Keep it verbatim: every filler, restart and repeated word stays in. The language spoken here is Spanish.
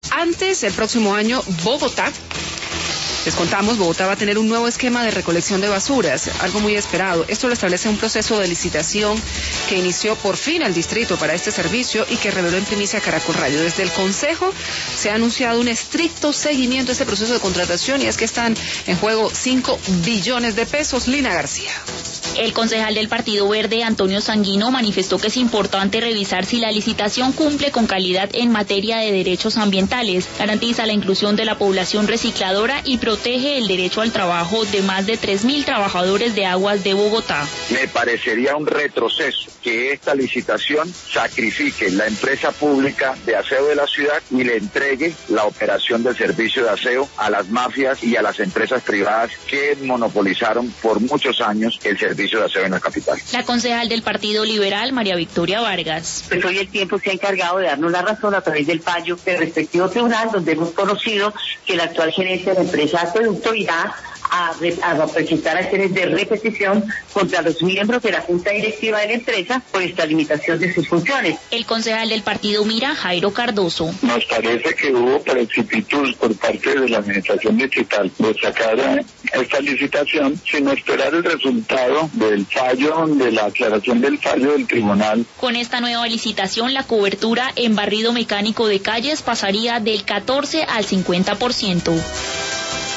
antes del próximo año, Bogotá, les contamos, Bogotá va a tener un nuevo esquema de recolección de basuras, algo muy esperado. Esto lo establece un proceso de licitación que inició por fin el distrito para este servicio y que reveló en primicia Caracol Radio. Desde el Consejo se ha anunciado un estricto seguimiento a este proceso de contratación y es que están en juego cinco billones de pesos. Lina García. El concejal del Partido Verde, Antonio Sanguino, manifestó que es importante revisar si la licitación cumple con calidad en materia de derechos ambientales, garantiza la inclusión de la población recicladora y protege el derecho al trabajo de más de tres mil trabajadores de aguas de Bogotá. Me parecería un retroceso que esta licitación sacrifique la empresa pública de aseo de la ciudad y le entregue la operación del servicio de aseo a las mafias y a las empresas privadas que monopolizaron por muchos años el servicio de aseo en la capital. La concejal del Partido Liberal, María Victoria Vargas. Pues hoy el tiempo se ha encargado de darnos la razón a través del fallo del respectivo tribunal, donde hemos conocido que el actual gerente de la empresa Acueducto irá a, a presentar acciones de repetición contra los miembros de la junta directiva de la empresa por esta limitación de sus funciones. El concejal del Partido Mira, Jairo Cardoso. Nos parece que hubo precipitud por parte de la administración distrital de sacar esta licitación sin esperar el resultado del fallo, de la aclaración del fallo del tribunal. Con esta nueva licitación, la cobertura en barrido mecánico de calles pasaría del catorce al cincuenta por ciento.